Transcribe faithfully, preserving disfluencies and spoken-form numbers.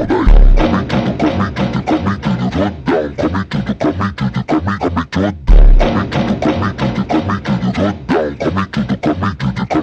mão daí. Come tudo, come tudo, come tudo, rodão. Come tudo, come tudo, come, come tudo. Come tudo, come tudo, come tudo, rodão. Come tudo, come tudo, come